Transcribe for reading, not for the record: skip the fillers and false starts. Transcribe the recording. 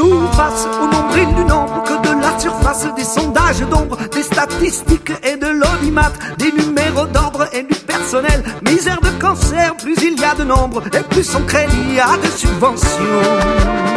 nous face au nombril du nombre que de la surface, des sondages d'ombre, des statistiques et de l'audimat, des numéros d'ordre et du personnel. Misère de cancer, plus il y a de nombre et plus on crée, il y a de subventions.